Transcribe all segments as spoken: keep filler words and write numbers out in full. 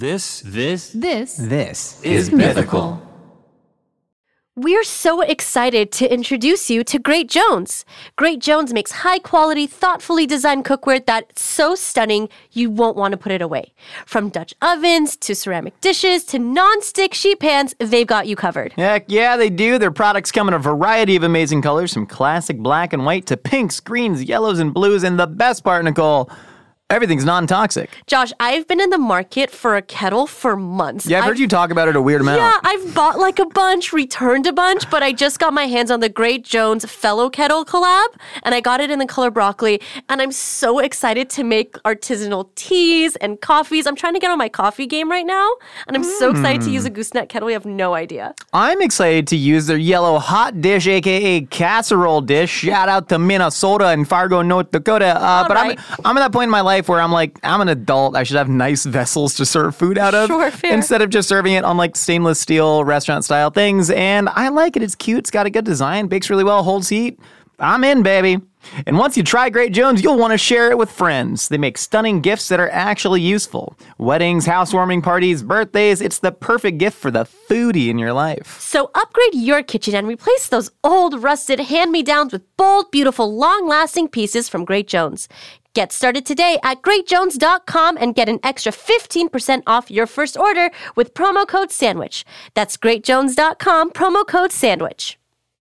This, this, This, This is mythical. We're so excited to introduce you to Great Jones. Great Jones makes high-quality, thoughtfully designed cookware that's so stunning you won't want to put it away. From Dutch ovens to ceramic dishes to non-stick sheet pans, they've got you covered. Heck yeah, they do. Their products come in a variety of amazing colors, from classic black and white to pinks, greens, yellows, and blues. And the best part, Nicole, everything's non-toxic. Josh, I've been in the market for a kettle for months. Yeah, I've, I've heard you talk about it a weird amount. Yeah, I've bought like a bunch, returned a bunch, but I just got my hands on the Great Jones Fellow Kettle collab, and I got it in the color broccoli, and I'm so excited to make artisanal teas and coffees. I'm trying to get on my coffee game right now, and I'm mm. so excited to use a gooseneck kettle. You have no idea. I'm excited to use their yellow hot dish, aka casserole dish. Shout out to Minnesota and Fargo, North Dakota. Uh, but right. I'm, I'm at that point in my life where I'm like, I'm an adult. I should have nice vessels to serve food out of. Sure, fair. Instead of just serving it on like stainless steel restaurant style things. And I like it. It's cute. It's got a good design. Bakes really well. Holds heat. I'm in, baby. And once you try Great Jones, you'll want to share it with friends. They make stunning gifts that are actually useful. Weddings, housewarming parties, birthdays. It's the perfect gift for the foodie in your life. So upgrade your kitchen and replace those old, rusted hand-me-downs with bold, beautiful, long-lasting pieces from Great Jones. Get started today at great jones dot com and get an extra fifteen percent off your first order with promo code SANDWICH. That's great jones dot com, promo code SANDWICH.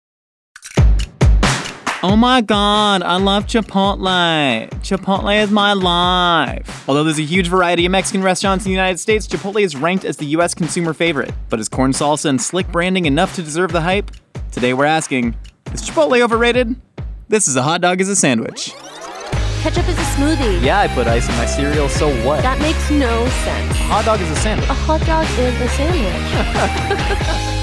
Oh my God, I love Chipotle. Chipotle is my life. Although there's a huge variety of Mexican restaurants in the United States, Chipotle is ranked as the U S consumer favorite. But is corn salsa and slick branding enough to deserve the hype? Today we're asking, is Chipotle overrated? This is A Hot Dog is a Sandwich. Ketchup is a smoothie. Yeah, I put ice in my cereal, so what? That makes no sense. A hot dog is a sandwich. A hot dog is a sandwich.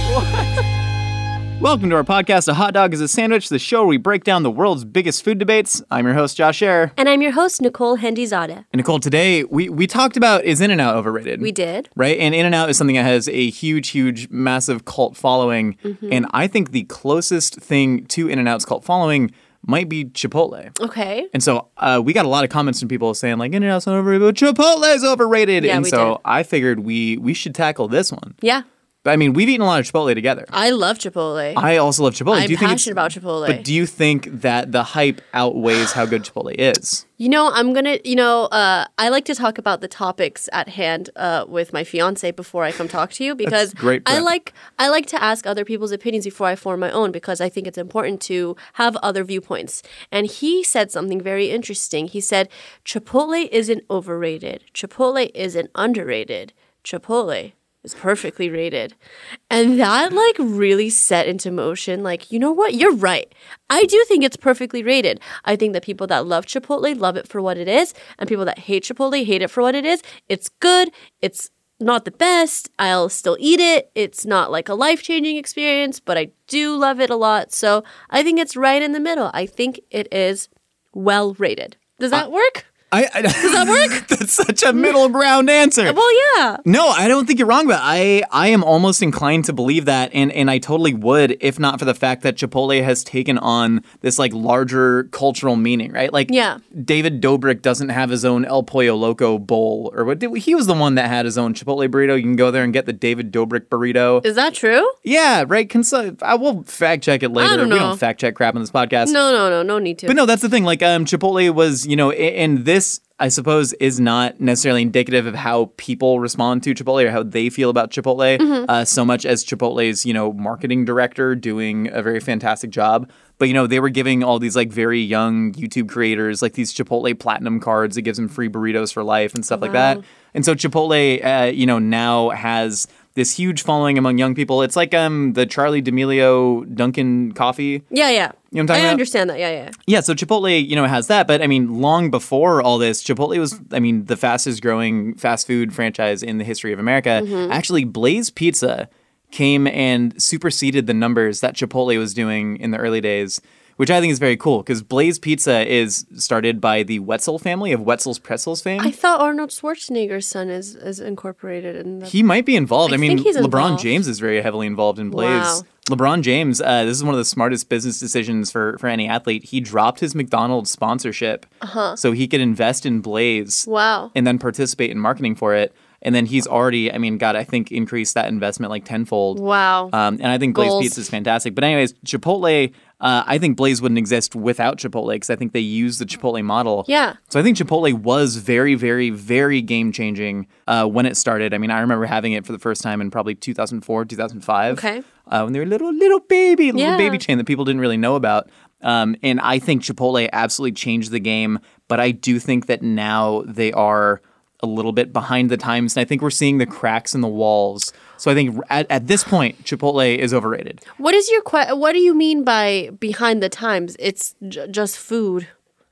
What? Welcome to our podcast, A Hot Dog is a Sandwich, the show where we break down the world's biggest food debates. I'm your host, Josh Scherer. And I'm your host, Nicole Hendizadeh. And Nicole, today we, we talked about, is In-N-Out overrated? We did. Right? And In-N-Out is something that has a huge, huge, massive cult following. Mm-hmm. And I think the closest thing to In-N-Out's cult following might be Chipotle. Okay. And so uh, we got a lot of comments from people saying, like, In-N-Out's not overrated, but Chipotle's overrated. Yeah, and we so did. I figured we we should tackle this one. Yeah. But I mean, we've eaten a lot of Chipotle together. I love Chipotle. I also love Chipotle. I'm do you think passionate about Chipotle. But do you think that the hype outweighs how good Chipotle is? You know, I'm going to, you know, uh, I like to talk about the topics at hand uh, with my fiance before I come talk to you because great I prep. like I like to ask other people's opinions before I form my own because I think it's important to have other viewpoints. And he said something very interesting. He said, Chipotle isn't overrated. Chipotle isn't underrated. Chipotle is perfectly rated. And that like really set into motion. Like, you know what? You're right. I do think it's perfectly rated. I think that people that love Chipotle love it for what it is. And people that hate Chipotle hate it for what it is. It's good. It's not the best. I'll still eat it. It's not like a life-changing experience, but I do love it a lot. So I think it's right in the middle. I think it is well rated. Does that uh- work? I, I, Does that work? That's such a middle ground answer. Well, yeah. No, I don't think you're wrong, but I, I am almost inclined to believe that, and, and I totally would if not for the fact that Chipotle has taken on this like larger cultural meaning, right? Like, yeah. David Dobrik doesn't have his own El Pollo Loco bowl, or what? Did, he was the one that had his own Chipotle burrito. You can go there and get the David Dobrik burrito. Is that true? Yeah, right. Cons- I will fact check it later. I don't know. We don't fact check crap on this podcast. No, no, no, no need to. But no, that's the thing. Like, um, Chipotle was, you know, and this, I suppose, is not necessarily indicative of how people respond to Chipotle or how they feel about Chipotle, mm-hmm. uh, so much as Chipotle's, you know, marketing director doing a very fantastic job. But, you know, they were giving all these, like, very young YouTube creators, like, these Chipotle Platinum cards that gives them free burritos for life and stuff wow. like that. And so Chipotle, uh, you know, now has this huge following among young people. It's like um the Charlie D'Amelio Dunkin' coffee. Yeah, yeah. You know what I'm talking I about? understand that. Yeah, yeah. Yeah, so Chipotle, you know, has that. But, I mean, long before all this, Chipotle was, I mean, the fastest growing fast food franchise in the history of America. Mm-hmm. Actually, Blaze Pizza came and superseded the numbers that Chipotle was doing in the early days, which I think is very cool because Blaze Pizza is started by the Wetzel family of Wetzel's Pretzels fame. I thought Arnold Schwarzenegger's son is, is incorporated in the... He might be involved. I, I mean, think he's LeBron involved. James is very heavily involved in Blaze. Wow. LeBron James, uh, this is one of the smartest business decisions for, for any athlete. He dropped his McDonald's sponsorship uh-huh. so he could invest in Blaze Wow. and then participate in marketing for it. And then he's already, I mean, God, I think increased that investment like tenfold. Wow. Um, and I think Blaze Goals. Pizza is fantastic. But anyways, Chipotle, uh, I think Blaze wouldn't exist without Chipotle because I think they use the Chipotle model. Yeah. So I think Chipotle was very, very, very game-changing uh, when it started. I mean, I remember having it for the first time in probably two thousand four, two thousand five. Okay. Uh, when they were a little, little baby, little Yeah. baby chain that people didn't really know about. Um, and I think Chipotle absolutely changed the game. But I do think that now they are a little bit behind the times. And I think we're seeing the cracks in the walls. So I think at, at this point, Chipotle is overrated. What is your que- What do you mean by behind the times? It's j- just food.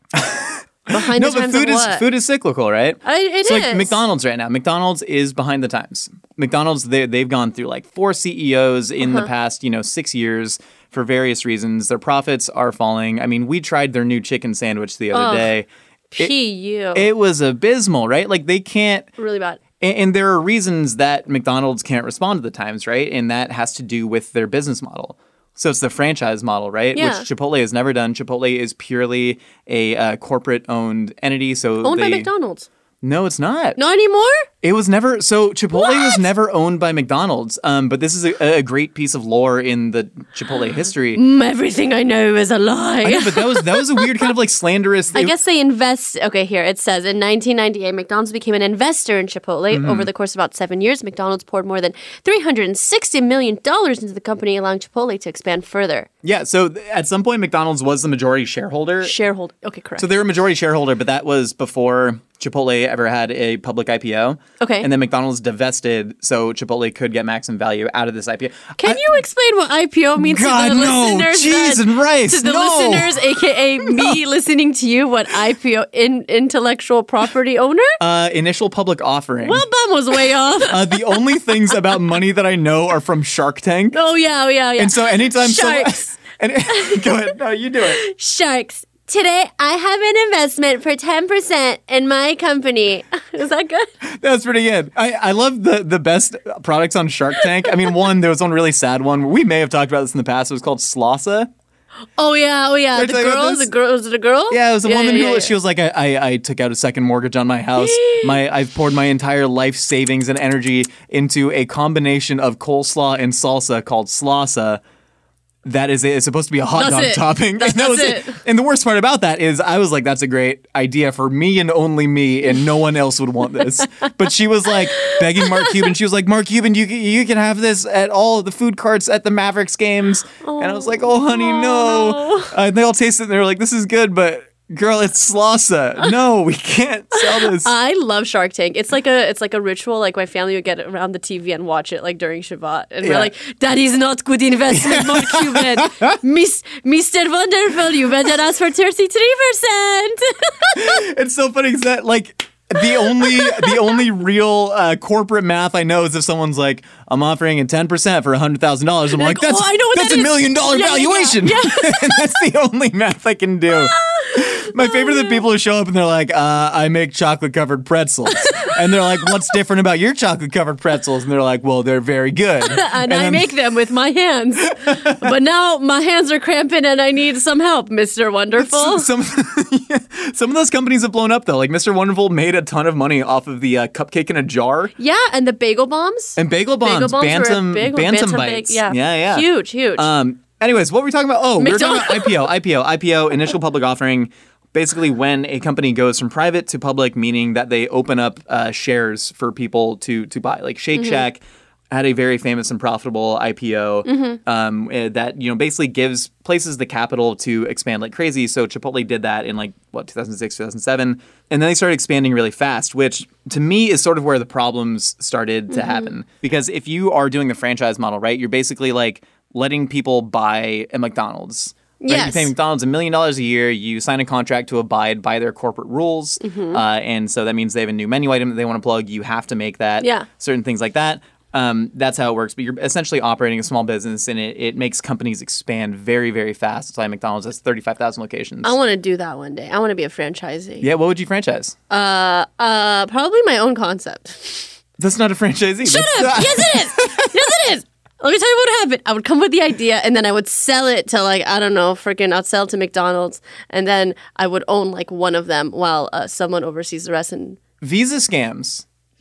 Behind No, the but times food of is what? food is cyclical, right? I, it so is. like McDonald's right now. McDonald's is behind the times. McDonald's they they've gone through like four C E Os in Uh-huh. the past, you know, six years for various reasons. Their profits are falling. I mean, we tried their new chicken sandwich the other Ugh. day. P U. It was abysmal, right? Like they can't Really bad. and, and there are reasons that McDonald's can't respond to the times, right? And that has to do with their business model. So it's the franchise model, right? Yeah. Which Chipotle has never done. Chipotle is purely a uh, corporate-owned entity. So Owned they, by McDonald's. No, it's not. Not anymore? It was never. So Chipotle What? was never owned by McDonald's. Um, but this is a, a great piece of lore in the Chipotle history. Mm, everything I know is a lie. I know, but that was that was a weird kind of like slanderous. I guess they invest. Okay, here it says in nineteen ninety-eight, McDonald's became an investor in Chipotle. Mm-hmm. Over the course of about seven years, McDonald's poured more than three hundred sixty million dollars into the company, allowing Chipotle to expand further. Yeah. So th- at some point, McDonald's was the majority shareholder. Shareholder. Okay, correct. So they were a majority shareholder, but that was before Chipotle ever had a public I P O. Okay. And then McDonald's divested, so Chipotle could get maximum value out of this I P O. Can I- you explain what I P O means God, to the no. listeners? Cheese that- and rice, To the no. listeners, aka me listening to you, what I P O, in, intellectual property owner? Uh, initial public offering. Well, that was way off. uh, the only things about money that I know are from Shark Tank. oh, yeah, oh, yeah, yeah. And so anytime Sharks. someone... And, go ahead. No, you do it. Sharks. Today, I have an investment for ten percent in my company. Is that good? That's pretty good. I, I love the, the best products on Shark Tank. I mean, one, there was one really sad one. We may have talked about this in the past. It was called Slausa. Oh, yeah, oh, yeah. Did I The tell you about girl, this? the girl, was it a girl? Yeah, it was a woman yeah, who yeah, she was like, I, I, I took out a second mortgage on my house. my I've poured my entire life savings and energy into a combination of coleslaw and salsa called Slausa. That is it. It's supposed to be a hot That's dog it. topping. That- And that was that's it. And the worst part about that is I was like, that's a great idea for me and only me, and no one else would want this. But she was like begging Mark Cuban. She was like, Mark Cuban, you, you can have this at all the food carts at the Mavericks games. And I was like, oh, honey, no. no. Uh, and they all tasted it and they were like, this is good, but girl, it's Slausa. No, we can't sell this. I love Shark Tank. It's like a it's like a ritual. Like my family would get around the T V and watch it like during Shabbat, and Yeah. we're like, "That is not good investment, Mark Cuban, Miss Mister Wonderful. You better ask for thirty-three percent." It's so funny because that like the only the only real uh, corporate math I know is if someone's like, I'm offering a ten percent for a hundred thousand dollars. I'm like, like, that's oh, I know what that's that a is. million dollar Yeah, yeah, yeah. valuation. Yeah. And that's the only math I can do. My favorite are the people who show up and they're like, uh, I make chocolate covered pretzels. And they're like, what's different about your chocolate covered pretzels? And they're like, well, they're very good. and I then- make them with my hands. But now my hands are cramping and I need some help, Mister Wonderful. Some yeah, some of those companies have blown up though. Like Mister Wonderful made a ton of money off of the uh, cupcake in a jar Yeah, and the bagel bombs. and bagel bombs, Bagel bombs were a bantam, big one. bantam, Bantam bites. bag- yeah. yeah, yeah. Huge, huge. Um. Anyways, what were we talking about? Oh, we were talking McDonald's. about I P O, I P O, I P O, initial public offering. Basically, when a company goes from private to public, meaning that they open up uh, shares for people to to buy. Like Shake Mm-hmm. Shack had a very famous and profitable I P O Mm-hmm. um, eh, that you know basically gives places the capital to expand like crazy. So Chipotle did that in like what two thousand six, two thousand seven, and then they started expanding really fast, which to me is sort of where the problems started to Mm-hmm. happen. Because if you are doing the franchise model, right, you're basically like letting people buy a McDonald's. Right? Yes. You pay McDonald's a million dollars a year. You sign a contract to abide by their corporate rules, Mm-hmm. uh, and so that means they have a new menu item that they want to plug. You have to make that. Yeah. Certain things like that. Um, that's how it works. But you're essentially operating a small business, and it, it makes companies expand very, very fast. That's why McDonald's has thirty-five thousand locations. I want to do that one day. I want to be a franchisee. yeah. What would you franchise? Uh, uh, probably my own concept. That's not a franchisee. Shut That's- up! Yes, it is. Yes, it is. Let me tell you what would happen. I would come with the idea, and then I would sell it to like I don't know, freaking. I'd sell it to McDonald's, and then I would own like one of them while uh, someone oversees the rest. And Visa scams.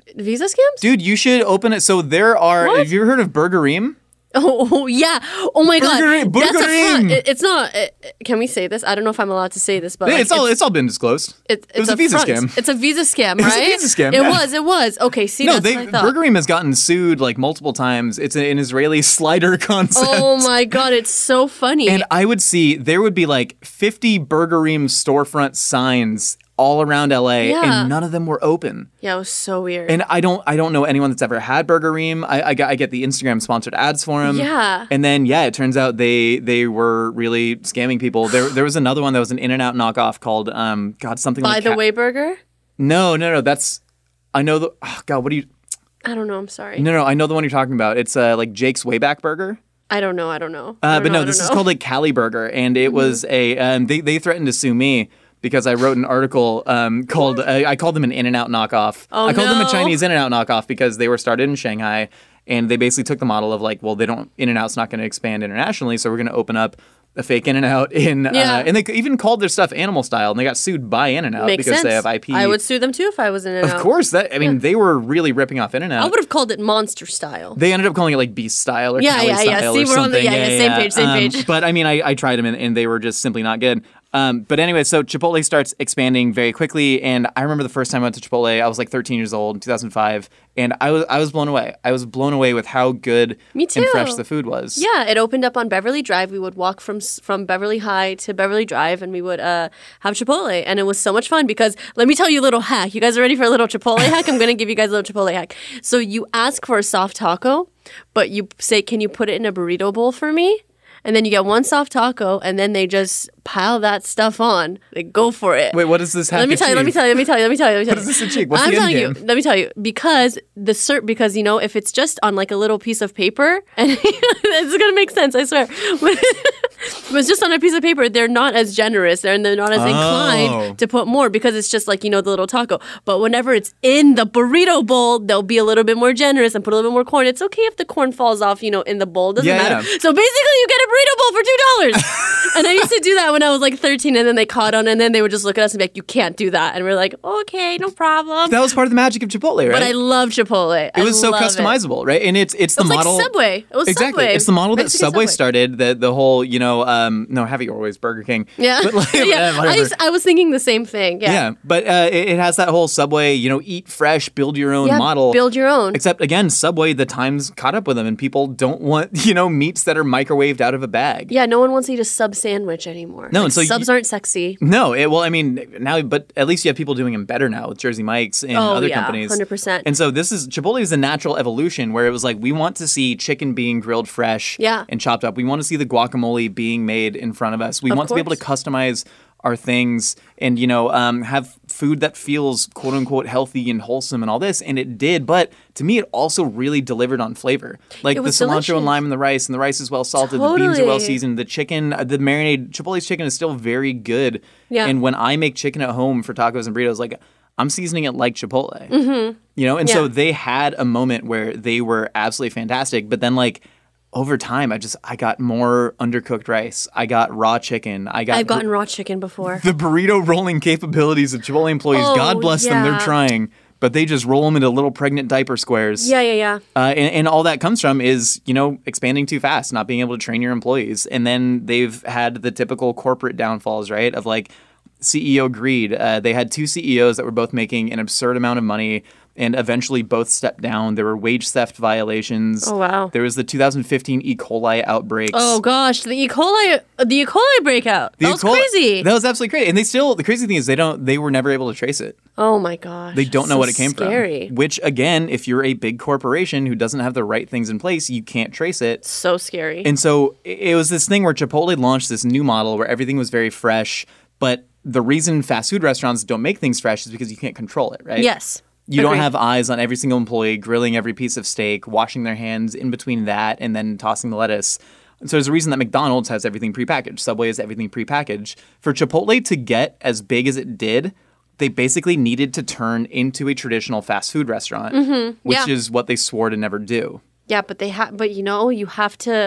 Visa scams? Dude, you should open it. So there are. What? Have you ever heard of Burgerim? Oh, oh, yeah. Oh my Burger- god. That's a Burgerim. front. It, it's not. It, can we say this? I don't know if I'm allowed to say this, but Yeah, like, it's all. It's all been disclosed. It, it was it's a Visa front. scam. It's a Visa scam, right? was a Visa scam, It yeah. was. It was. Okay. See, No, that's they what I thought. Burgerim has gotten sued like multiple times. It's an Israeli slider concept. Oh my god, it's so funny. And I would see there would be like fifty Burgerim storefront signs all around L A, Yeah. and none of them were open. yeah, it was so weird. And I don't, I don't know anyone that's ever had Burgerim. I, I, got- I get the Instagram sponsored ads for them. Yeah. And then yeah, it turns out they they were really scamming people. There there was another one that was an In-N-Out knockoff called um God something By like the Cat- way, burger. No, no, no. That's I know the oh God. What do you? I don't know. I'm sorry. No, no. I know the one you're talking about. It's uh like Jake's Wayback Burger. I don't know. I don't know. I Uh, don't but know, no, I this don't is know. called like Cali Burger, and it was a um, they they threatened to sue me because I wrote an article um, called uh, I called them an In-N-Out knockoff. Oh, I called them a no. Chinese In-N-Out knockoff because they were started in Shanghai, and they basically took the model of like, well, they don't In-N-Out's not going to expand internationally, so we're going to open up a fake In-N-Out in, Yeah. uh, and they even called their stuff Animal Style, and they got sued by In-N-Out Makes because sense. they have I P. I would sue them too if I was in and Of course, that I mean, they were really ripping off In-N-Out. I would have called it monster style. They ended up calling it like Beast Style or Yeah, Cali yeah, yeah. Style See, or we're on the- something. yeah, yeah, same page, same Um, page. But I mean, I, I tried them and, and they were just simply not good. Um, but anyway, so Chipotle starts expanding very quickly, and I remember the first time I went to Chipotle, I was like thirteen years old, in two thousand five, and I was I was blown away. I was blown away with how good Me and fresh too. the food was. Yeah, it opened up on Beverly Drive. We would walk from s- from Beverly High to Beverly Drive, and we would uh, have Chipotle, and it was so much fun because let me tell you a little hack. You guys are ready for a little Chipotle hack? I'm gonna give you guys a little Chipotle hack. So you ask for a soft taco, but you say, "Can you put it in a burrito bowl for me?" And then you get one soft taco, and then they just pile that stuff on. They go for it. Wait, what does this have Let me to tell you. Let me achieve? tell you. Let me tell you. Let me tell you. Let me tell What you. does this achieve? What's I'm the end telling game? you. Let me tell you. Because the cert. Because you know, if it's just on like a little piece of paper, and it's gonna make sense. I swear. When it's just on a piece of paper, they're not as generous. They're they're not as Oh. inclined to put more because it's just like you know the little taco. But whenever it's in the burrito bowl, they'll be a little bit more generous and put a little bit more corn. It's okay if the corn falls off, you know, in the bowl. Doesn't Yeah, matter. yeah. So basically, you get a burrito bowl for two dollars. And I used to do that when I was like thirteen, and then they caught on, and then they would just look at us and be like, "You can't do that," and we're like, "Okay, no problem." That was part of the magic of Chipotle, right? But I love Chipotle. it was so customizable, right? And it's it's the It was model like Subway. It was exactly. Subway. It's the model that Mexican Subway, started. The the whole you know um, no have it your ways Burger King. Yeah, but like, yeah. uh, whatever. I, used- I was thinking the same thing. Yeah, Yeah, but uh, it, it has that whole Subway, you know, eat fresh, build your own Yeah, model. build your own. Except again, Subway, the times caught up with them, and people don't want you know meats that are microwaved out of a bag. Yeah, no one wants to eat a sub sandwich anymore. No, Like, and so you- subs aren't sexy. No, it, well, I mean, now, but at least you have people doing them better now with Jersey Mike's and Oh, other yeah, companies. one hundred percent. And so this is, Chipotle is a natural evolution where it was like, we want to see chicken being grilled fresh Yeah. and chopped up. We want to see the guacamole being made in front of us. We Of want to be able to customize our things and, you know, um, have food that feels quote unquote healthy and wholesome and all this. And it did. But to me, it also really delivered on flavor. Like It the was cilantro delicious. and lime and the rice, and the rice is well salted, the beans are well Totally. seasoned, the chicken, uh, the marinade, Chipotle's chicken is still very good. Yeah. And when I make chicken at home for tacos and burritos, like I'm seasoning it like Chipotle. Mm-hmm. You know, and so Yeah. they had a moment where they were absolutely fantastic. But then like over time, I just I got more undercooked rice. I got raw chicken. I got I've gotten raw chicken before. the burrito rolling capabilities of Chipotle employees. Oh, God bless them, they're yeah. trying. But they just roll them into little pregnant diaper squares. Yeah, yeah, yeah. Uh, and, and all that comes from is, you know, expanding too fast, not being able to train your employees. And then they've had the typical corporate downfalls, right? Of like C E O greed. Uh, they had two C E Os that were both making an absurd amount of money and eventually both stepped down. There were wage theft violations. Oh, wow. There was the two thousand fifteen E. coli outbreaks. Oh gosh, the E. coli, the E. coli breakout. The That E. was coli- crazy. That was absolutely crazy. And they still, the crazy thing is they don't, they were never able to trace it. Oh my gosh. They don't know So what it came scary. from. Which again, if you're a big corporation who doesn't have the right things in place, you can't trace it. So scary. And so it it was this thing where Chipotle launched this new model where everything was very fresh, but the reason fast food restaurants don't make things fresh is because you can't control it, right? Yes. You don't Agreed. have eyes on every single employee grilling every piece of steak, washing their hands in between that, and then tossing the lettuce. And so there's a reason that McDonald's has everything prepackaged. Subway has everything prepackaged. For Chipotle to get as big as it did, they basically needed to turn into a traditional fast food restaurant, which Mm-hmm. Yeah. is what they swore to never do. Yeah, but they have. But you know, you have to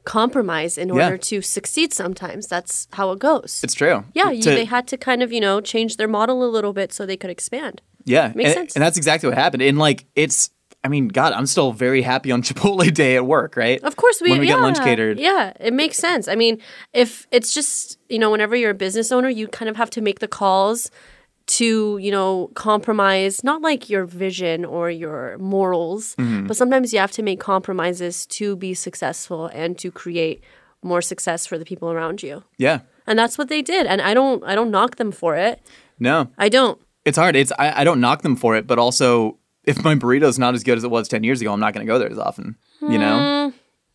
compromise in Yeah. order to succeed sometimes. That's how it goes. It's true. yeah, you, To- they had to kind of, you know, change their model a little bit so they could expand. Yeah, Makes and, sense. and that's exactly what happened. And like, it's, I mean, God, I'm still very happy on Chipotle Day at work, right? Of course, we when we yeah, get lunch catered. Yeah, it makes sense. I mean, if it's just, you know, whenever you're a business owner, you kind of have to make the calls to, you know, compromise, not like your vision or your morals, Mm-hmm. but sometimes you have to make compromises to be successful and to create more success for the people around you. Yeah, And that's what they did. And I don't I don't knock them for it. no, I don't. it's hard. It's I, I don't knock them for it, but also if my burrito's not as good as it was ten years ago, I'm not going to go there as often. You know,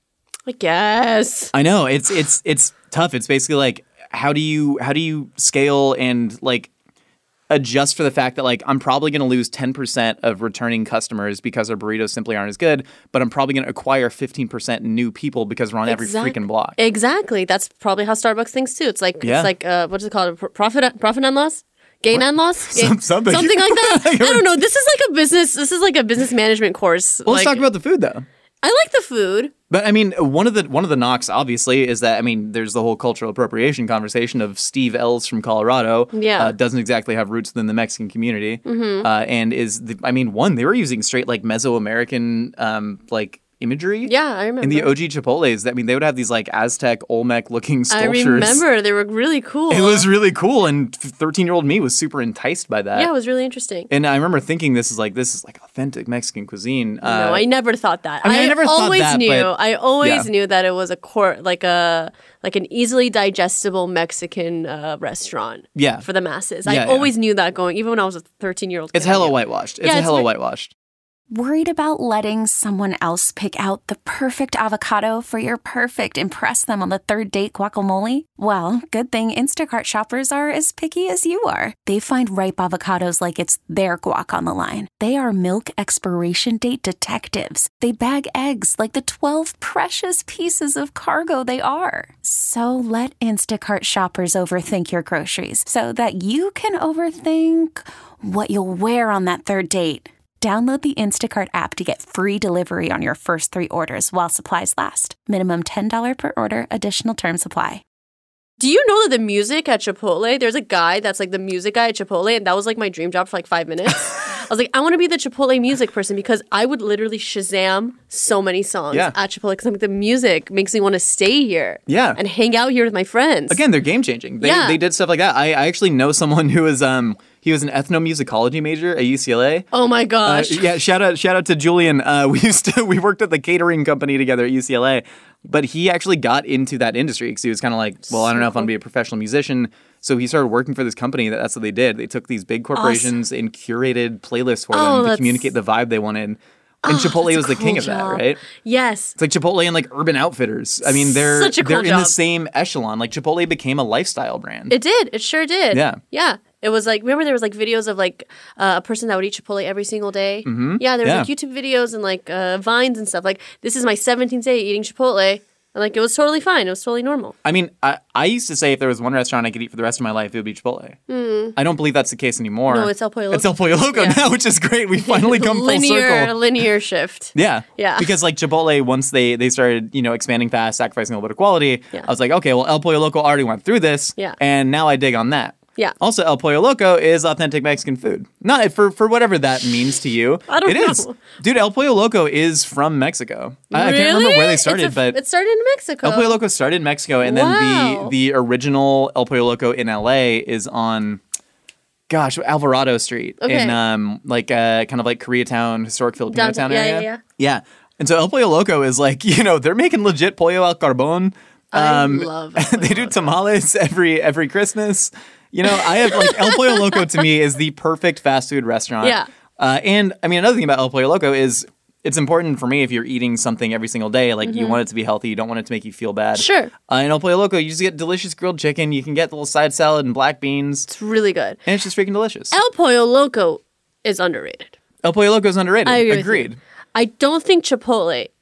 I guess. I know it's it's it's tough. It's basically like how do you how do you scale and like adjust for the fact that like I'm probably going to lose ten percent of returning customers because our burritos simply aren't as good, but I'm probably going to acquire fifteen percent new people because we're on every Exact- freaking block. Exactly. That's probably how Starbucks thinks too. It's like Yeah. it's like uh, what's it called? Pro- Profit profit and loss? Gain and loss? Gain- Some- something. something like that. I don't know. This is like a business. This is like a business management course. Well, let's Like, talk about the food though. I like the food. But I mean, one of the one of the knocks, obviously, is that I mean, there's the whole cultural appropriation conversation of Steve Ells from Colorado. Yeah. uh, doesn't exactly have roots within the Mexican community, Mm-hmm. uh, and is the, I mean, one they were using straight like Mesoamerican um, like imagery. Yeah, I remember. In the O G Chipotles, I mean, they would have these like Aztec Olmec looking I sculptures. remember they were really cool. It was really cool, and thirteen-year-old me was super enticed by that. yeah, it was really interesting. And I remember thinking this is like this is like authentic Mexican cuisine. Uh, no, I never thought that. I mean, I never thought always that, knew. but- I always yeah. knew that it was a core, like a like an easily digestible Mexican uh, restaurant. Yeah. for the masses. Yeah, I yeah. always knew that going, even when I was a thirteen-year-old. it's hella whitewashed. It's Yeah, a it's hella very- whitewashed. Worried about letting someone else pick out the perfect avocado for your perfect impress them on the third date guacamole? Well, good thing Instacart shoppers are as picky as you are. They find ripe avocados like it's their guac on the line. They are milk expiration date detectives. They bag eggs like the twelve precious pieces of cargo they are. So let Instacart shoppers overthink your groceries so that you can overthink what you'll wear on that third date. Download the Instacart app to get free delivery on your first three orders while supplies last. Minimum ten dollars per order. Additional terms apply. Do you know that the music at Chipotle, there's a guy that's like the music guy at Chipotle, and that was like my dream job for like five minutes. I was like, I want to be the Chipotle music person because I would literally Shazam so many songs Yeah. at Chipotle because like, the music makes me want to stay here Yeah. and hang out here with my friends. Again, they're game changing. They, Yeah. they did stuff like that. I, I actually know someone who was um he was an ethnomusicology major at U C L A. Oh my Uh, gosh. yeah, shout out shout out to Julian. Uh, we used to we worked at the catering company together at U C L A, but he actually got into that industry because he was kind of like, well, I don't know if I'm gonna be a professional musician. So he started working for this company. That, that's what they did. They took these big corporations and curated playlists for Oh, them to that's- communicate the vibe they wanted. And Chipotle was That's a the king cool of that, job. right? Yes. It's like Chipotle and like Urban Outfitters. I mean, they're Such a cool they're in job. the same echelon. Like Chipotle became a lifestyle brand. It did. It sure did. Yeah. Yeah. It was like, remember there was like videos of like uh, a person that would eat Chipotle every single day? Mm-hmm. Yeah, there was Yeah. like YouTube videos and like uh, Vines and stuff. Like, this is my seventeenth day eating Chipotle. And like, it was totally fine. It was totally normal. I mean, I, I used to say if there was one restaurant I could eat for the rest of my life, it would be Chipotle. I don't believe that's the case anymore. No, it's El Pollo It's Loco. El Pollo Loco Yeah. now, which is great. We finally come full linear, circle. linear shift. Yeah. Yeah. Because like Chipotle, once they they started, you know, expanding fast, sacrificing a little bit of quality, Yeah. I was like, okay, well, El Pollo Loco already went through this. Yeah. And now I dig on that. Yeah. Also, El Pollo Loco is authentic Mexican food. Not for for whatever that means to you. I don't It know. is. Dude, El Pollo Loco is from Mexico. I, I can't remember Really? where they It's started, a- but it started in Mexico. El Pollo Loco started in Mexico, and Wow. then the the original El Pollo Loco in L A is on, gosh, Alvarado Street Okay. in um like uh kind of like Koreatown, historic Filipino Downtown- town yeah, area. yeah, yeah. Yeah. And so El Pollo Loco is like, you know, they're making legit pollo al carbon. I Um, love El Pollo they do Loco. tamales every every Christmas. You know, I have like El Pollo Loco to me is the perfect fast food restaurant. Yeah. Uh, and I mean, another thing about El Pollo Loco is it's important for me if you're eating something every single day. Like you want it to be healthy, you don't want it to make you feel bad. Mm-hmm. Sure. Uh, in El Pollo Loco, you just get delicious grilled chicken. You can get the little side salad and black beans, It's really good. and it's just freaking delicious. El Pollo Loco is underrated. El Pollo Loco is underrated. I agree with you. Agreed. I don't think Chipotle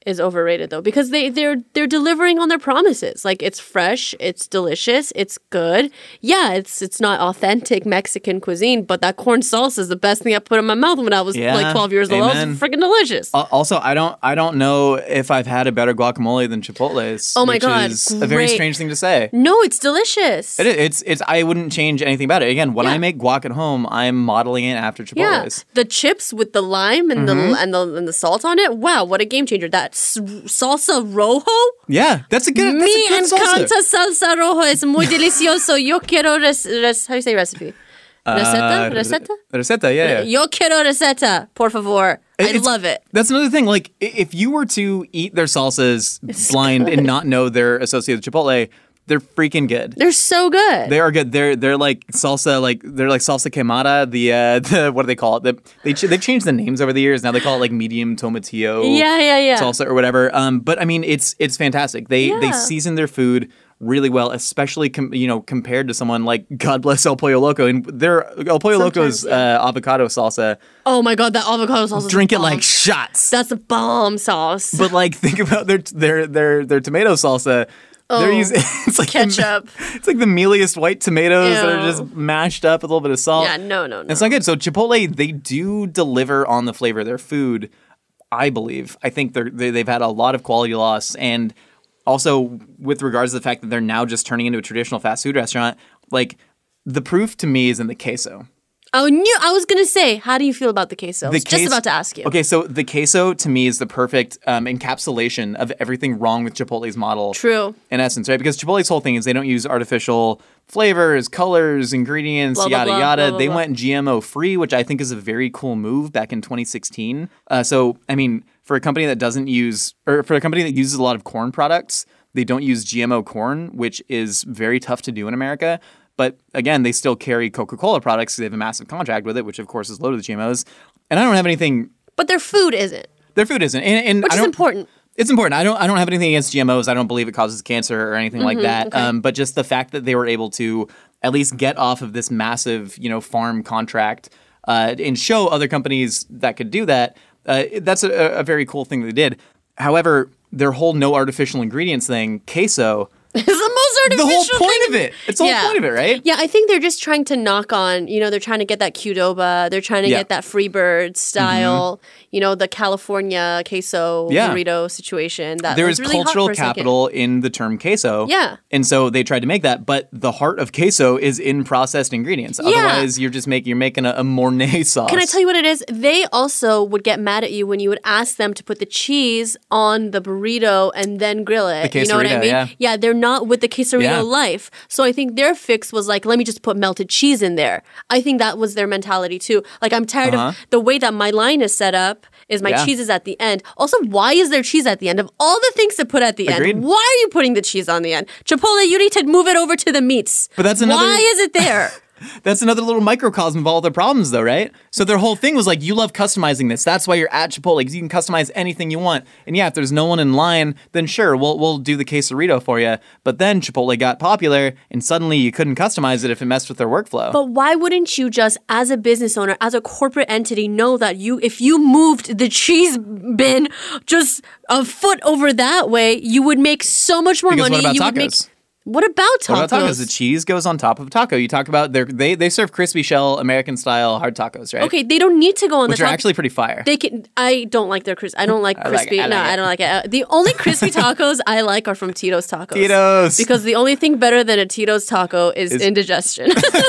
is overrated though, because they they're they're delivering on their promises. Like it's fresh, it's delicious, it's good. Yeah, it's it's not authentic Mexican cuisine, but that corn salsa is the best thing I put in my mouth when I was Yeah, like twelve years old. It was freaking delicious. Uh, also, I don't I don't know if I've had a better guacamole than Chipotle's. Oh my which God, is a very great. strange thing to say. No, it's delicious. It is, it's it's I wouldn't change anything about it. Again, when Yeah. I make guac at home, I'm modeling it after Yeah, Chipotle's. the chips with the lime and Mm-hmm. the and the and the salt on it. Wow, what a game changer! That s- salsa rojo. Yeah, that's a good. That's Me a good encanta salsa. salsa rojo. Es muy delicioso. Yo quiero res, res, how do you say recipe? Receta? Uh, Receta? Receta, yeah, yeah. Yo quiero receta, por favor. I It's- love it. That's another thing. Like, i- if you were to eat their salsas blind and not know they're associated with Chipotle, they're freaking good. They're so good. They are good. They're they're like salsa, like they're like salsa quemada. The uh, the what do they call it? The, they ch- they've changed the names over the years. Now they call it like medium tomatillo. Yeah, yeah, yeah. Salsa or whatever. Um, but I mean, it's it's fantastic. They they Yeah. season their food really well, especially com- you know compared to someone like God bless El Pollo Loco and their El Pollo Loco's Sometimes, uh, avocado salsa. Oh my god, that avocado sauce is Drink a it bomb. like shots. That's a bomb sauce. But like, think about their their their their tomato salsa. They're Oh, using it's like ketchup. The, it's like the mealiest white tomatoes that are Ew. just mashed up with a little bit of salt. Yeah, no, no, no. It's not good. So Chipotle, they do deliver on the flavor of their food. I believe. I think they're they, they've had a lot of quality loss, and also with regards to the fact that they're now just turning into a traditional fast food restaurant. Like the proof to me is in the queso. I knew. I was gonna say, how do you feel about the queso? I was just ques- about to ask you. Okay, so the queso to me is the perfect um, encapsulation of everything wrong with Chipotle's model. True. In essence, right? Because Chipotle's whole thing is they don't use artificial flavors, colors, ingredients, Blah, blah, yada blah, yada. blah, blah, they blah. went G M O free, which I think is a very cool move back in twenty sixteen. Uh, so, I mean, for a company that doesn't use, or for a company that uses a lot of corn products, they don't use G M O corn, which is very tough to do in America. But again, they still carry Coca-Cola products. They have a massive contract with it, which of course is loaded with G M Os. And I don't have anything. But their food isn't, Their food isn't, and, and which I is don't, important. It's important. I don't. I don't have anything against G M Os. I don't believe it causes cancer or anything like that. okay. Um, but just the fact that they were able to at least get off of this massive, you know, farm contract uh, and show other companies that could do that. Uh, that's a, a very cool thing they did. However, their whole no artificial ingredients thing, queso. It's the most The artificial whole point thing. of it. It's the Yeah. whole point of it, right? Yeah, I think they're just trying to knock on, you know, they're trying to get that Qdoba, they're trying to Yeah. get that Freebird style, you know, the California queso Yeah. burrito situation. That There was is really hot cultural for a second. capital in the term queso. Yeah. And so they tried to make that, but the heart of queso is in processed ingredients. Otherwise, you're just making you're making a, a Mornay sauce. Can I tell you what it is? They also would get mad at you when you would ask them to put the cheese on the burrito and then grill it. The You know what I quesarito, mean? yeah. they're not with the quesarito Yeah. life. So I think their fix was like, let me just put melted cheese in there. I think that was their mentality too. Like, I'm tired Uh-huh. of the way that my line is set up. Is my Yeah. cheese is at the end. Also, why is there cheese at the end? Of all the things to put at the Agreed. end, why are you putting the cheese on the end? Chipotle, you need to move it over to the meats. But that's another- Why is it there? That's another little microcosm of all the problems, though, right? So their whole thing was like, you love customizing this. That's why you're at Chipotle, because you can customize anything you want. And yeah, if there's no one in line, then sure, we'll we'll do the quesarito for you. But then Chipotle got popular, and suddenly you couldn't customize it if it messed with their workflow. But why wouldn't you just, as a business owner, as a corporate entity, know that you, if you moved the cheese bin just a foot over that way, you would make so much more Because money. what about you tacos? would make. What about tacos? What about tacos? The cheese goes on top of a taco. You talk about their they they serve crispy shell American style hard tacos, right? Okay, they don't need to go on Which the are top. actually pretty fire. They can. I don't like their crispy. I don't like I like it, crispy. I no, like it. I don't like it. Uh, The only crispy tacos I like are from Tito's Tacos. Tito's. Because the only thing better than a Tito's taco is, Is- indigestion.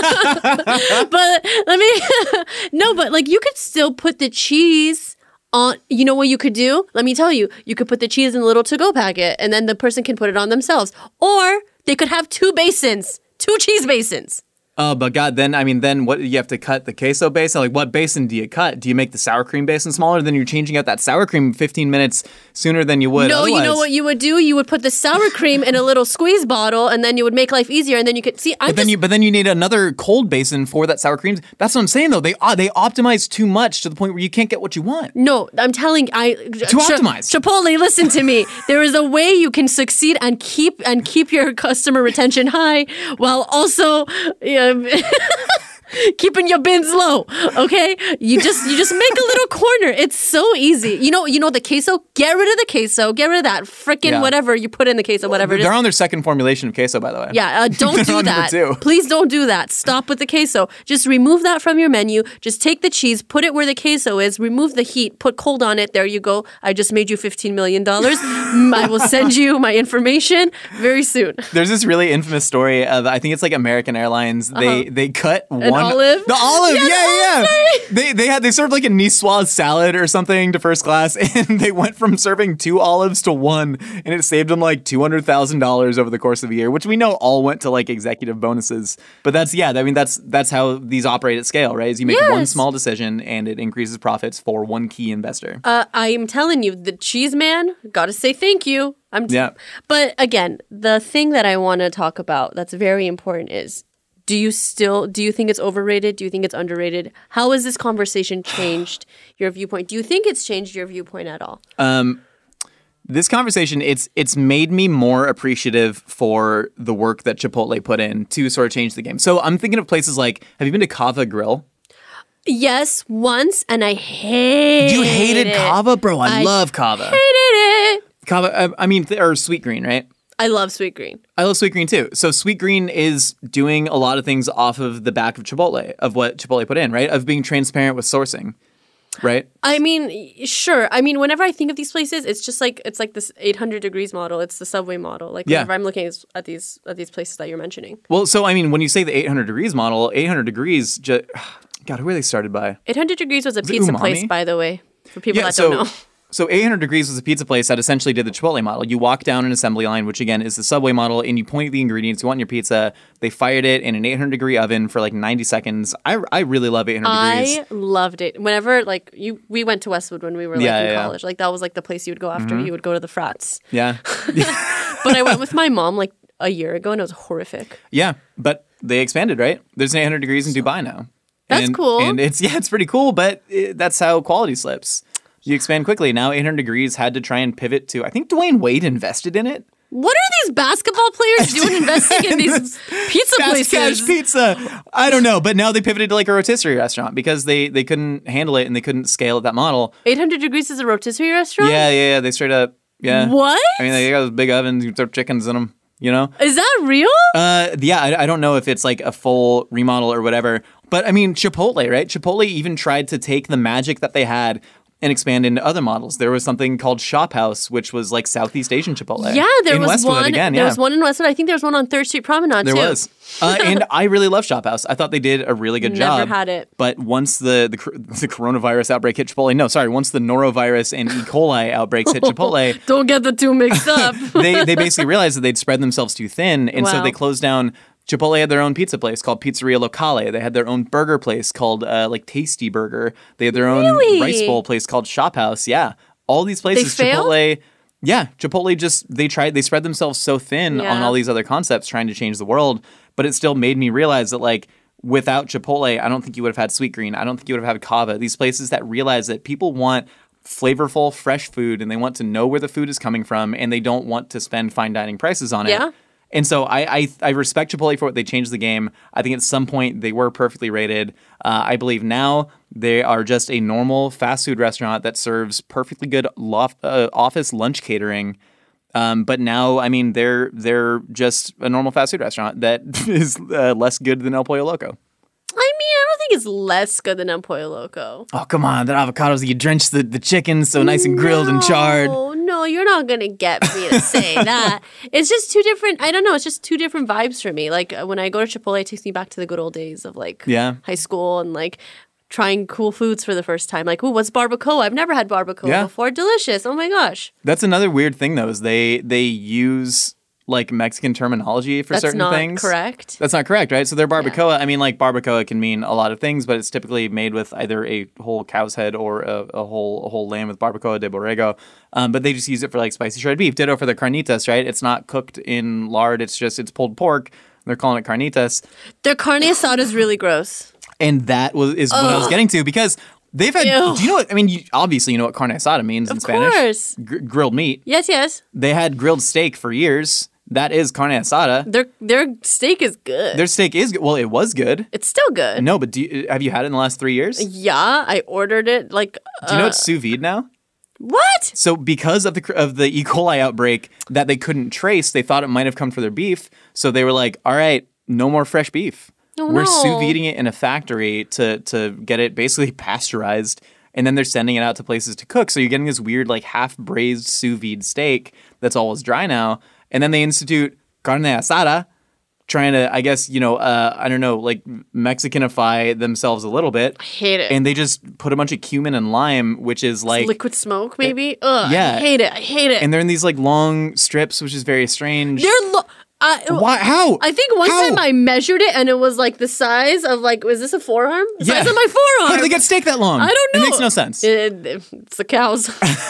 But let me. No, but like you could still put the cheese on. You know what you could do? Let me tell you. You could put the cheese in a little to-go packet, and then the person can put it on themselves. Or they could have two basins, two cheese basins. Oh, but God, then, I mean, then what, you have to cut the queso basin? Like, what basin do you cut? Do you make the sour cream basin smaller? Then you're changing out that sour cream fifteen minutes sooner than you would No, you know otherwise. what you would do? You would put the sour cream in a little squeeze bottle, and then you would make life easier, and then you could see. I'm But then just, you, but then you need another cold basin for that sour cream. That's what I'm saying, though. They uh, they optimize too much to the point where you can't get what you want. No, I'm telling I To optimize. Chipotle, listen to me. There is a way you can succeed and keep and keep your customer retention high while also. Yeah, Keeping your bins low, okay? You just you just make a little corner. It's so easy. You know, you know the queso. Get rid of the queso. Get rid of that freaking Yeah. whatever you put in the queso. Whatever. it is. They're on their second formulation of queso, by the way. Yeah, uh, don't They're do on number that. two. Please don't do that. Stop with the queso. Just remove that from your menu. Just take the cheese, put it where the queso is, remove the heat, put cold on it. There you go. I just made you fifteen million dollars. I will send you my information very soon. There's this really infamous story of, I think it's like American Airlines. They they cut An one olive? the olive. Yeah, the Yeah, olive, yeah. sorry. They they had they served like a niçoise salad or something to first class, and they went from serving two olives to one, and it saved them like two hundred thousand dollars over the course of a year, which we know all went to like executive bonuses. But that's yeah, I mean that's that's how these operate at scale, right? Is you make one Yes. small decision and it increases profits for one key investor. Uh, I am telling you, the cheese man, gotta say thank you. I'm t- Yeah. But again, the thing that I want to talk about that's very important is, do you still, do you think it's overrated? Do you think it's underrated? How has this conversation changed your viewpoint? Do you think it's changed your viewpoint at all? This conversation, it's it's made me more appreciative for the work that Chipotle put in to sort of change the game. So I'm thinking of places like, have you been to Kava Grill? Yes, once, and I hated You hated it. Kava? Bro, I, I love Kava. Hated it. Kava, uh, I mean, th- or Sweet Green, right? I love sweet green. I love Sweet Green too. So Sweet Green is doing a lot of things off of the back of Chipotle, of what Chipotle put in, right? Of being transparent with sourcing, right? I mean, y- sure. I mean, whenever I think of these places, it's just like it's like this eight hundred degrees model. It's the subway model. Like Yeah. whenever I'm looking at at these at these places that you're mentioning. Well, so I mean, when you say the eight hundred degrees model, eight hundred degrees, ju- God, who were they started by? eight hundred degrees was a it pizza Umami? place, by the way, for people that so, don't know. So eight hundred degrees was a pizza place that essentially did the Chipotle model. You walk down an assembly line, which again is the Subway model, and you point at the ingredients you want in your pizza. They fired it in an eight hundred degree oven for like ninety seconds. I, I really love eight hundred degrees. I loved it. Whenever like you, we went to Westwood when we were like Yeah, in yeah, yeah. college. Like that was like the place you would go after. You would go to the frats. Yeah. But I went with my mom like a year ago, and it was horrific. Yeah, but they expanded, right? There's an eight hundred degrees in Dubai now. That's and, cool. And it's, yeah, it's pretty cool, but it, that's how quality slips. You expand quickly. Now eight hundred degrees had to try and pivot to, I think Dwayne Wade invested in it. What are these basketball players doing investing in these pizza Fast places? cash pizza. I don't know, but now they pivoted to like a rotisserie restaurant because they they couldn't handle it and they couldn't scale at that model. eight hundred degrees is a rotisserie restaurant? Yeah, yeah, yeah. They straight up, yeah. What? I mean, they got those big ovens. You throw chickens in them. You know? Is that real? Uh, yeah. I, I don't know if it's like a full remodel or whatever, but I mean, Chipotle, right? Chipotle even tried to take the magic that they had and expand into other models. There was something called Shop House, which was like Southeast Asian Chipotle. Yeah, there in was Westwood one. again. There Yeah. was one in Westwood. I think there was one on Third Street Promenade There too. was, uh, and I really love Shop House. I thought they did a really good Never job. had it. But once the, the cor- the coronavirus outbreak hit Chipotle, no, sorry, once the norovirus and E. coli outbreaks hit Chipotle, Don't get the two mixed up. they they basically realized that they'd spread themselves too thin, and so Wow. they closed down. Chipotle had their own pizza place called Pizzeria Locale. They had their own burger place called uh, like Tasty Burger. They had their own Really? rice bowl place called Shop House. Yeah, all these places. They failed? Chipotle. Yeah, Chipotle just they tried. They spread themselves so thin on Yeah. all these other concepts, trying to change the world. But it still made me realize that like without Chipotle, I don't think you would have had Sweet Green. I don't think you would have had Kava. These places that realize that people want flavorful, fresh food, and they want to know where the food is coming from, and they don't want to spend fine dining prices on it. Yeah. And so I, I I respect Chipotle for what they changed the game. I think at some point they were perfectly rated. Uh, I believe now they are just a normal fast food restaurant that serves perfectly good lof- uh, office lunch catering. Um, but now, I mean, they're they're just a normal fast food restaurant that is uh, less good than El Pollo Loco. I mean, I don't think it's less good than El Pollo Loco. Oh, come on. That avocados, you drench the, the chicken so nice and grilled and charred. No, no, you're not gonna get me to say that. It's just two different. I don't know. It's just two different vibes for me. Like uh, when I go to Chipotle, it takes me back to the good old days of like Yeah. high school and like trying cool foods for the first time. Like, ooh, what's barbacoa? I've never had barbacoa Yeah. before. Delicious. Oh my gosh. That's another weird thing, though, is they they use like Mexican terminology for That's certain not things. correct. That's not correct, right? So their barbacoa, I mean, like barbacoa can mean a lot of things, but it's typically made with either a whole cow's head or a, a whole a whole lamb with barbacoa de borrego. Um, but they just use it for like spicy shredded beef. Ditto for the carnitas, right? It's not cooked in lard. It's just it's pulled pork. They're calling it carnitas, Their carne asada is really gross. and that was is what I was getting to because they've had. Ew. Do you know what? I mean, you, obviously you know what carne asada means in Of Spanish. course. Gr- grilled meat. Yes, yes. They had grilled steak for years. That is carne asada. Their their steak is good. Their steak is good. Well, it was good. It's still good. No, but do you, have you had it in the last three years? Yeah, I ordered it like. Do you know uh, it's sous vide now? What? So because of the of the E. coli outbreak that they couldn't trace, they thought it might have come from their beef. So they were like, "All right, no more fresh beef. Oh, We're no. sous videing it in a factory to to get it basically pasteurized." And then they're sending it out to places to cook. So you're getting this weird, like, half-braised sous vide steak that's always dry now. And then they institute carne asada, trying to, I guess, you know, uh, I don't know, like, Mexicanify themselves a little bit. I hate it. And they just put a bunch of cumin and lime, which is like... liquid smoke, maybe? Ugh, yeah. I hate it. I hate it. And they're in these, like, long strips, which is very strange. They're lo- I, Why? How? I think one How? time I measured it and it was like the size of like, was this a forearm? The Yeah. size of my forearm. How do they get steak that long? I don't know. It makes no sense. It, it's the cows.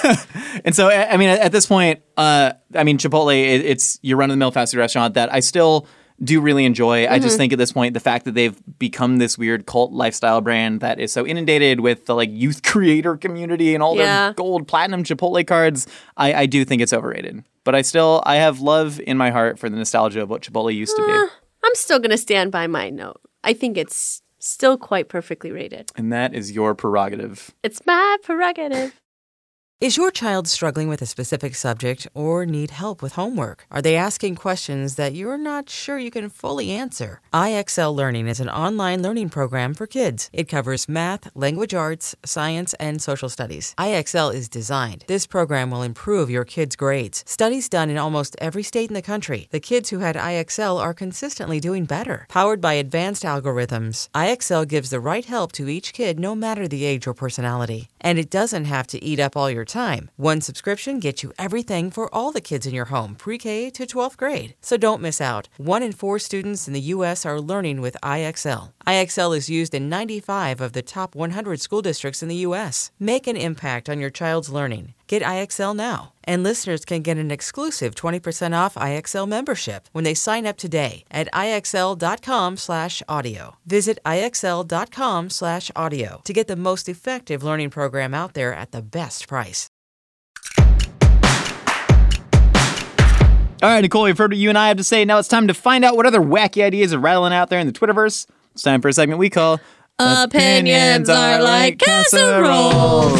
And so, I I mean, at this point, uh, I mean, Chipotle, it, it's your run-of-the-mill fast food restaurant that I still do really enjoy. Mm-hmm. I just think at this point, the fact that they've become this weird cult lifestyle brand that is so inundated with the like youth creator community and all Yeah. their gold, platinum Chipotle cards, I, I do think it's overrated. But I still, I have love in my heart for the nostalgia of what Chipotle used to be. Uh, I'm still going to stand by my note. I think it's still quite perfectly rated. And that is your prerogative. It's my prerogative. Is your child struggling with a specific subject or need help with homework? Are they asking questions that you're not sure you can fully answer? I X L Learning is an online learning program for kids. It covers math, language arts, science, and social studies. I X L is designed. This program will improve your kids' grades. Studies done in almost every state in the country. The kids who had I X L are consistently doing better. Powered by advanced algorithms, I X L gives the right help to each kid no matter the age or personality. And it doesn't have to eat up all your time. One subscription gets you everything for all the kids in your home, pre-K to twelfth grade. So don't miss out. One in four students in the U S are learning with I X L. I X L is used in ninety-five of the top one hundred school districts in the U S. Make an impact on your child's learning. Get I X L now. And listeners can get an exclusive twenty percent off I X L membership when they sign up today at IXL.com slash audio. Visit IXL.com slash audio to get the most effective learning program out there at the best price. All right, Nicole, we've heard what you and I have to say. Now it's time to find out what other wacky ideas are rattling out there in the Twitterverse. It's time for a segment we call Opinions Are Like Casseroles.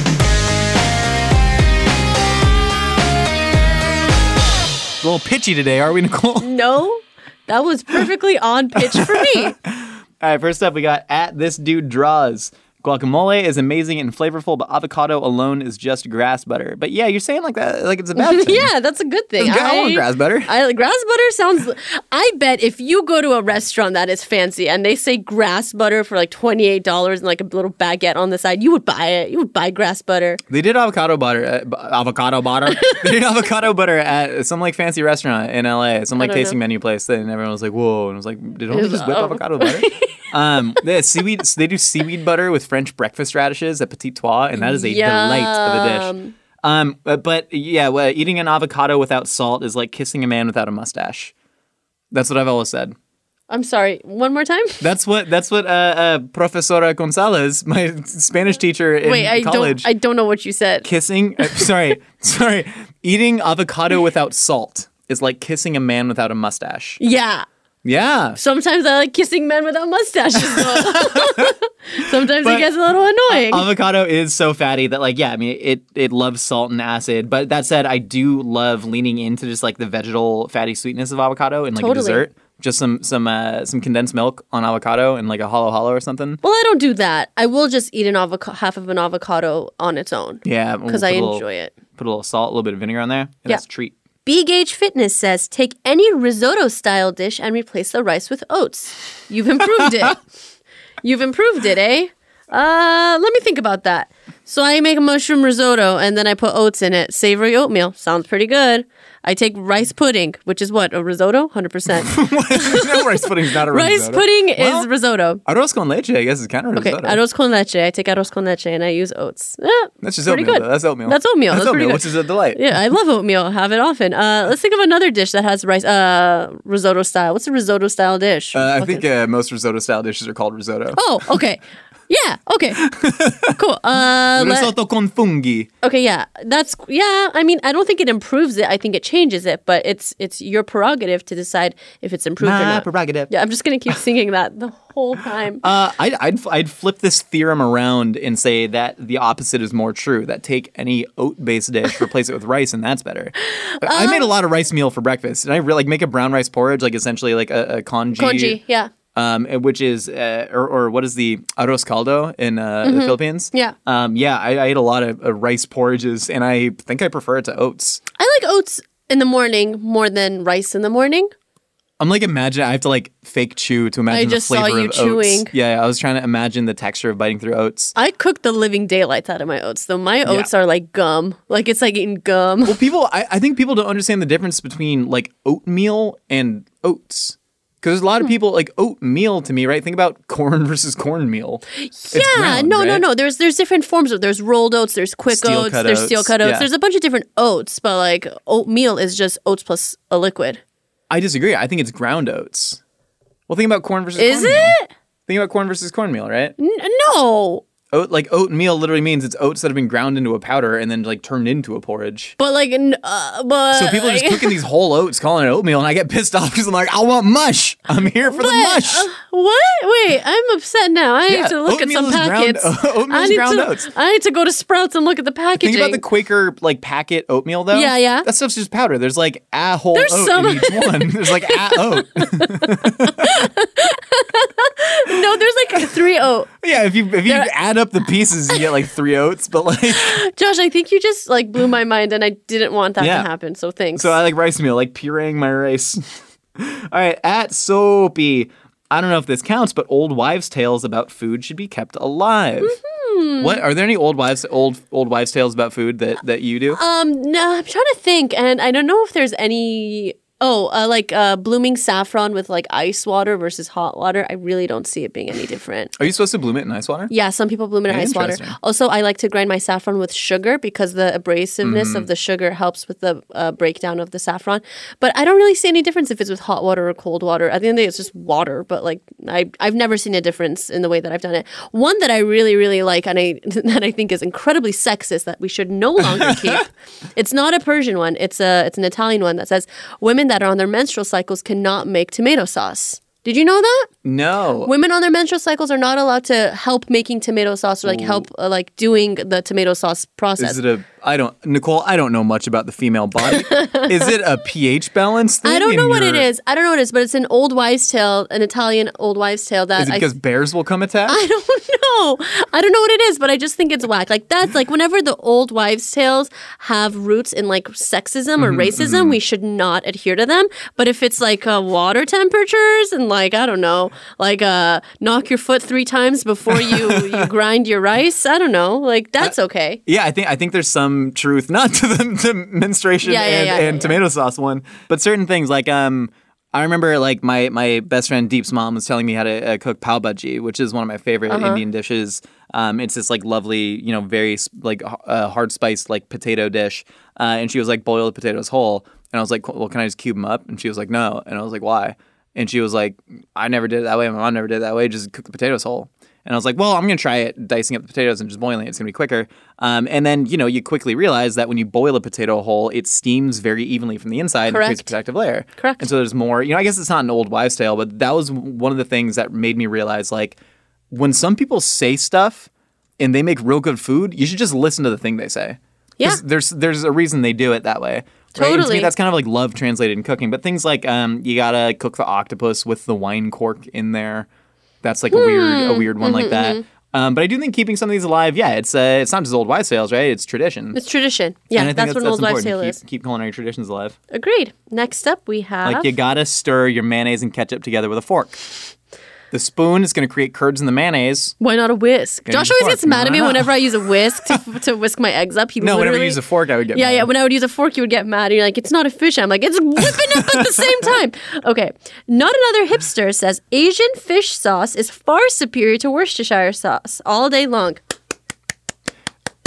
A little pitchy today, are we, Nicole? No, that was perfectly on pitch for me. All right, first up, we got at This Dude Draws. Guacamole is amazing and flavorful, but avocado alone is just grass butter. But yeah, you're saying like that, like it's a bad thing. Yeah, that's a good thing. It's good. I want grass butter. I, grass butter sounds. I bet if you go to a restaurant that is fancy and they say grass butter for like twenty-eight dollars and like a little baguette on the side, you would buy it. You would buy grass butter. They did avocado butter. Uh, b- avocado butter. They did avocado butter at some like fancy restaurant in L A. Some like tasting know. menu place. And everyone was like, "Whoa!" And I was like, "Did Home was- just whip oh. avocado butter?" Um, they seaweed. They do seaweed butter with French breakfast radishes at Petit Trois, and that is a delight of a dish. Yum. Um, but, but yeah, well, eating an avocado without salt is like kissing a man without a mustache. That's what I've always said. I'm sorry. One more time. That's what that's what uh, uh, Profesora Gonzalez, my Spanish teacher in Wait, I college, don't. I don't know what you said. kissing. Uh, sorry, sorry. Eating avocado without salt is like kissing a man without a mustache. Yeah. Yeah. Sometimes I like kissing men without mustaches. though. Sometimes But it gets a little annoying. Avocado is so fatty that, like, yeah, I mean, it it loves salt and acid. But that said, I do love leaning into just like the vegetal fatty sweetness of avocado in like Totally. a dessert. Just some some uh, some condensed milk on avocado and like a hollow hollow or something. Well, I don't do that. I will just eat an avocado, half of an avocado on its own. Yeah, because we'll I put a little- enjoy it. Put a little salt, a little bit of vinegar on there, and Yeah. that's a treat. B Gauge Fitness says take any risotto style dish and replace the rice with oats. You've improved it. You've improved it, eh? Uh, let me think about that. So I make a mushroom risotto and then I put oats in it. Savory oatmeal. Sounds pretty good. I take rice pudding, which is what? A risotto? one hundred percent. No, rice pudding's not a Rice risotto. pudding Well, is risotto. Arroz con leche, I guess, is kind of Okay, risotto. arroz con leche. I take arroz con leche and I use oats. Eh, That's just pretty oatmeal. good. Though. That's oatmeal. That's oatmeal. That's That's pretty oatmeal, good. which is a delight. Yeah, I love oatmeal. Have it often. Uh, let's think of another dish that has rice. Uh, risotto style. What's a risotto style dish? Uh, I Fucking- think uh, most risotto style dishes are called risotto. Oh, okay. Yeah. Okay. Cool. Uh, let- Risotto con funghi. okay. Yeah. That's yeah. I mean, I don't think it improves it. I think it changes it. But it's it's your prerogative to decide if it's improved or My not. prerogative. Yeah. I'm just gonna keep singing that the whole time. Uh, I'd, I'd I'd flip this theorem around and say that the opposite is more true. That take any oat-based dish, replace it with rice, and that's better. I made a lot of rice meal for breakfast, and I really like make a brown rice porridge, like essentially like a, a congee. Congee. Yeah. Um, which is, uh, or, or what is the arroz caldo in uh, Mm-hmm. the Philippines? Yeah. Um, yeah, I, I ate a lot of uh, rice porridges, and I think I prefer it to oats. I like oats in the morning more than rice in the morning. I'm like, imagine, I have to like fake chew to imagine I just the flavor saw you of chewing. oats. Yeah, I was trying to imagine the texture of biting through oats. I cook the living daylights out of my oats, though. My oats are like gum. Like it's like eating gum. Well, people, I, I think people don't understand the difference between like oatmeal and oats. Because there's a Hmm. lot of people like oatmeal to me, right? Think about corn versus cornmeal. It's Yeah, ground, no, no, right? no. There's there's different forms of there's rolled oats, there's quick Steel oats, cut there's oats, steel cut oats. yeah. There's a bunch of different oats, but like oatmeal is just oats plus a liquid. I disagree. I think it's ground oats. Well, think about corn versus Is cornmeal. it? Think about corn versus cornmeal, right? N- no. Oat, like oatmeal literally means it's oats that have been ground into a powder and then like turned into a porridge. But like, n- uh, but So people are just cooking these whole oats, calling it oatmeal, and I get pissed off because I'm like, I want mush. I'm here for the But, mush. uh, what? Wait, I'm upset now. I Yeah, need to look at oatmeal some is ground- packets. oatmeal I is need ground to, oats. I need to go to Sprouts and look at the packaging. Think about the Quaker like packet oatmeal though. Yeah, yeah. That stuff's just powder. There's like a whole There's oat some- in each one. There's like a oat. No, there's like three oat. Yeah, if you if you There- add up the pieces, you get like three oats. But like, Josh, I think you just like blew my mind, and I didn't want that Yeah. to happen. So thanks. so I like rice meal, like pureeing my rice. All right, at Soapy. I don't know if this counts, but old wives' tales about food should be kept alive. Mm-hmm. What are there any old wives old old wives' tales about food that that you do? Um, no, I'm trying to think, and I don't know if there's any. Oh, uh, like uh, blooming saffron with like ice water versus hot water. I really don't see it being any different. Are you supposed to bloom it in ice water? Yeah, some people bloom it in ice water. Interesting. Also, I like to grind my saffron with sugar because the abrasiveness Mm-hmm. of the sugar helps with the uh, breakdown of the saffron. But I don't really see any difference if it's with hot water or cold water. At the end of the day, it's just water. But like, I I've never seen a difference in the way that I've done it. One that I really really like and I that I think is incredibly sexist that we should no longer keep. It's not a Persian one. It's a it's an Italian one that says women that are on their menstrual cycles cannot make tomato sauce. Did you know that? No. Women on their menstrual cycles are not allowed to help making tomato sauce or like help uh, like doing the tomato sauce process. Is it a? I don't, Nicole. I don't know much about the female body. Is it a pH balance thing? I don't in know what your- it is. I don't know what it is, but it's an old wives' tale, an Italian old wives' tale that Is it I because bears will come attack? I don't know. I don't know what it is, but I just think it's whack. Like that's like whenever the old wives' tales have roots in like sexism or Mm-hmm, racism, we should not adhere to them. But if it's like uh, water temperatures and like I don't know, like uh, knock your foot three times before you you grind your rice, I don't know. Like that's okay. Yeah, I think I think there's some truth, not to the to menstruation Yeah, yeah, and, yeah, and yeah, tomato sauce one, but certain things like um. I remember like my, my best friend Deep's mom was telling me how to uh, cook pav bhaji, which is one of my favorite Uh-huh. Indian dishes. Um, it's this like lovely, you know, very like uh, hard spiced like potato dish. Uh, and she was like, boil the potatoes whole. And I was like, well, can I just cube them up? And she was like, no. And I was like, why? And she was like, I never did it that way. My mom never did it that way. Just cook the potatoes whole. And I was like, well, I'm going to try it, dicing up the potatoes and just boiling it. It's going to be quicker. Um, and then, you know, you quickly realize that when you boil a potato whole, it steams very evenly from the inside and creates a Correct. protective layer. Correct. And so there's more, you know, I guess it's not an old wives' tale, but that was one of the things that made me realize, like, when some people say stuff and they make real good food, you should just listen to the thing they say. 'Cause Yeah. There's, there's a reason they do it that way. Right? And to Totally. me, that's kind of like love translated in cooking. But things like um, you got to cook the octopus with the wine cork in there. That's like a weird, a weird one like that. Um, but I do think keeping some of these alive, yeah, it's uh, it's not just old wives' tales, right? It's tradition. It's tradition. And Yeah, I think that's, what an old wives' tale important. is. Keep, keep culinary traditions alive. Agreed. Next up, we have. Like you gotta stir your mayonnaise and ketchup together with a fork. The spoon is going to create curds in the mayonnaise. Why not a whisk? Gonna Josh use a always fork. gets mad at No, me no. whenever I use a whisk to, to whisk my eggs up. He No, whenever literally, you use a fork, I would get Yeah, mad. yeah. When I would use a fork, you would get mad. And you're like, it's not a fish. I'm like, it's whipping up at the same time. Okay. Not Another Hipster says Asian fish sauce is far superior to Worcestershire sauce all day long.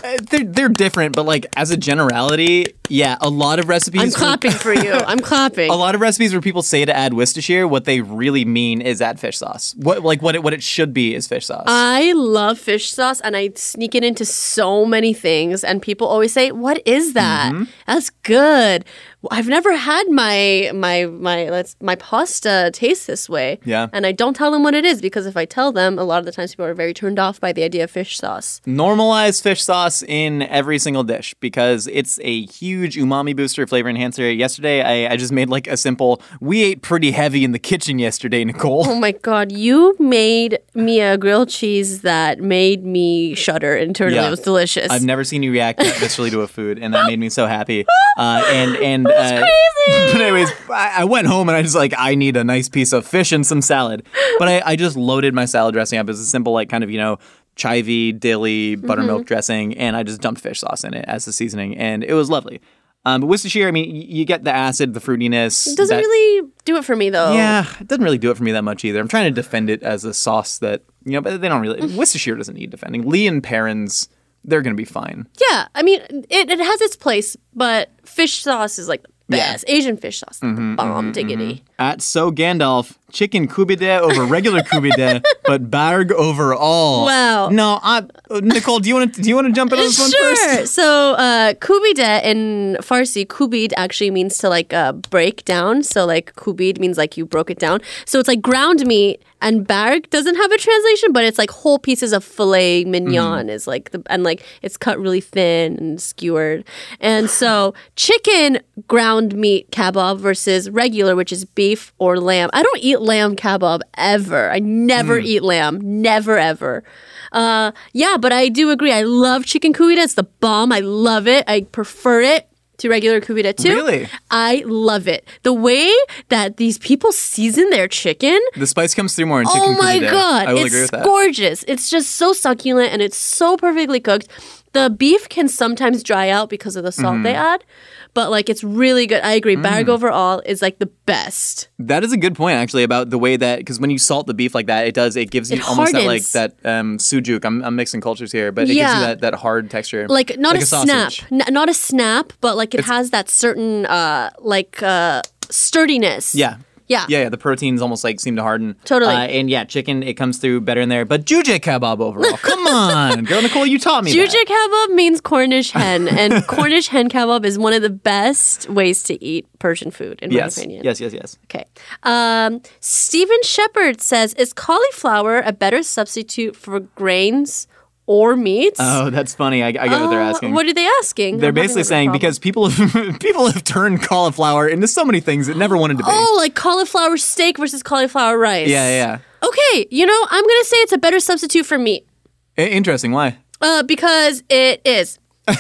Uh, they're they're different, but like as a generality, yeah, a lot of recipes. I'm clapping for you. I'm clapping. A lot of recipes where people say to add Worcestershire, what they really mean is add fish sauce. What like what it, what it should be is fish sauce. I love fish sauce, and I sneak it into so many things. And people always say, "What is that? Mm-hmm. That's good." I've never had my my my let's my pasta taste this way. Yeah. And I don't tell them what it is because if I tell them, a lot of the times people are very turned off by the idea of fish sauce. Normalize fish sauce in every single dish because it's a huge umami booster, flavor enhancer. Yesterday, I, I just made like a simple, we ate pretty heavy in the kitchen yesterday, Nicole. Oh my God, you made me a grilled cheese that made me shudder internally. Yeah. It was delicious. I've never seen you react that viscerally to a food, and that made me so happy. Uh, and and uh, crazy. But anyways, I, I went home and I just like I need a nice piece of fish and some salad. But I, I just loaded my salad dressing up as a simple like kind of you know chive, dilly, buttermilk Mm-hmm. dressing, and I just dumped fish sauce in it as the seasoning, and it was lovely. Um, but Worcestershire, I mean, y- you get the acid, the fruitiness. It doesn't that- really do it for me though. Yeah, it doesn't really do it for me that much either. I'm trying to defend it as a sauce that you know, but they don't really. Worcestershire doesn't need defending. Lee and Perrins, they're gonna be fine. Yeah, I mean, it, it has its place, but fish sauce is like the best. Asian fish sauce, Mm-hmm, the bomb diggity. At So Gandalf, chicken kubide over regular kubide, but Barg over all. Wow. No, I, Nicole, do you want to do you want to jump in on this one Sure. first? So, uh, kubide in Farsi, kubid actually means to like uh, break down. So, like kubid means like you broke it down. So it's like ground meat, and barg doesn't have a translation, but it's like whole pieces of filet mignon is like the and like it's cut really thin and skewered. And so chicken ground meat kebab versus regular, which is beef or lamb. I don't eat lamb kebab ever. I never eat lamb. Never ever. Uh, yeah, but I do agree. I love chicken kubida. It's the bomb. I love it. I prefer it to regular kubida too. Really? I love it. The way that these people season their chicken. The spice comes through more in chicken Oh my kubide. God. I will it's agree with that. gorgeous. It's just so succulent and it's so perfectly cooked. The beef can sometimes dry out because of the salt Mm-hmm. they add, but like it's really good. I agree. Barg overall is like the best. That is a good point, actually, about the way that because when you salt the beef like that, it does it gives you It almost that like hardens. that um, sujuk. I'm, I'm mixing cultures here, but it gives Yeah. you that, that hard texture, Like not like a, snap, sausage. N- not a snap, but like it has that certain uh like uh sturdiness. Yeah. Yeah. Yeah, yeah, the proteins almost like seem to harden. Totally. Uh, and yeah, chicken, it comes through better in there. But jujik kebab overall. Come on. Girl, Nicole, you taught me Jujik that. kebab means Cornish hen, and Cornish hen kebab is one of the best ways to eat Persian food, in Yes. my opinion. Yes, yes, yes. Okay. Um, Stephen Shepard says, is cauliflower a better substitute for grains or meats? Oh, that's funny. I, I get what they're Uh, asking. What are they asking? They're I'm having basically a saying problem. because people have, people have turned cauliflower into so many things it never wanted to be. Oh, like cauliflower steak versus cauliflower rice. Yeah, yeah, Okay, you know, I'm going to say it's a better substitute for meat. yeah. I- Interesting. Why? Uh, because it is. like,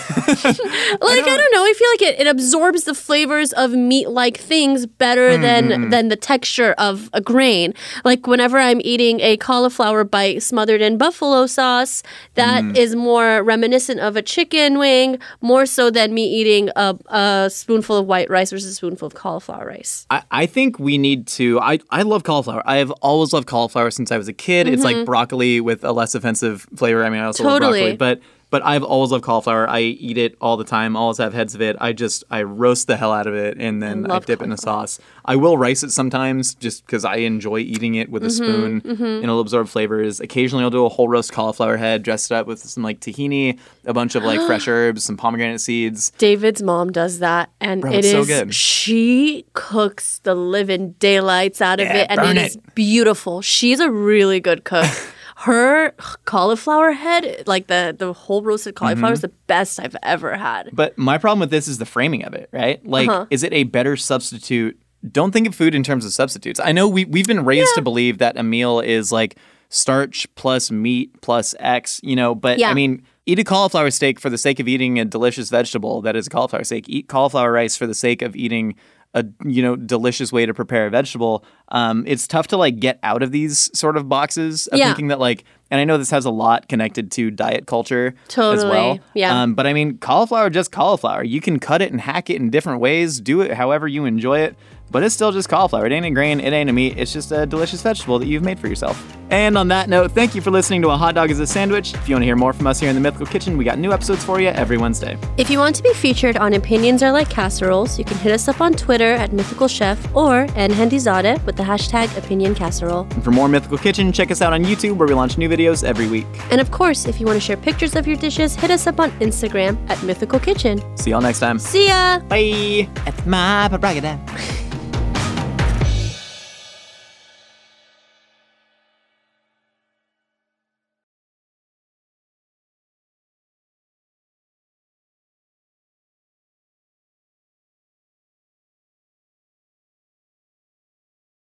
I don't know. I feel like it, it absorbs the flavors of meat-like things better than than the texture of a grain. Like whenever I'm eating a cauliflower bite smothered in buffalo sauce, that is more reminiscent of a chicken wing, more so than me eating a, a spoonful of white rice versus a spoonful of cauliflower rice. I, I think we need to. I, I love cauliflower. I have always loved cauliflower since I was a kid. It's like broccoli with a less offensive flavor. I mean, I also love Totally. broccoli, but but I've always loved cauliflower. I eat it all the time. Always have heads of it. I just I roast the hell out of it and then I, love dip it in a sauce. I will rice it sometimes just because I enjoy eating it with a spoon and it'll absorb flavors. Occasionally, I'll do a whole roast cauliflower head, dress it up with some like tahini, a bunch of like fresh herbs, some pomegranate seeds. David's mom does that, and Bro, it it's so is good. she cooks the living daylights out of Yeah, it, and burn it is it. beautiful. She's a really good cook. Her cauliflower head, like the the whole roasted cauliflower, Mm-hmm. is the best I've ever had. But my problem with this is the framing of it, right? Like, Uh-huh. is it a better substitute? Don't think of food in terms of substitutes. I know we, we've been raised to believe that a meal is like starch plus meat plus X, you know, but Yeah. I mean, eat a cauliflower steak for the sake of eating a delicious vegetable that is a cauliflower steak. Eat cauliflower rice for the sake of eating a, you know, delicious way to prepare a vegetable. Um, it's tough to like get out of these sort of boxes of Yeah. thinking that like and I know this has a lot connected to diet culture as Totally, well. yeah. Um, but I mean, cauliflower, just cauliflower. You can cut it and hack it in different ways. Do it however you enjoy it. But it's still just cauliflower. It ain't a grain. It ain't a meat. It's just a delicious vegetable that you've made for yourself. And on that note, thank you for listening to A Hot Dog is a Sandwich. If you want to hear more from us here in the Mythical Kitchen, we got new episodes for you every Wednesday. If you want to be featured on Opinions Are Like Casseroles, you can hit us up on Twitter at Mythical Chef or nhandizade with the hashtag Opinion Casserole. And for more Mythical Kitchen, check us out on YouTube where we launch new videos every week. And of course, if you want to share pictures of your dishes, hit us up on Instagram at Mythical Kitchen. See y'all next time. See ya! Bye. It's my prerogative.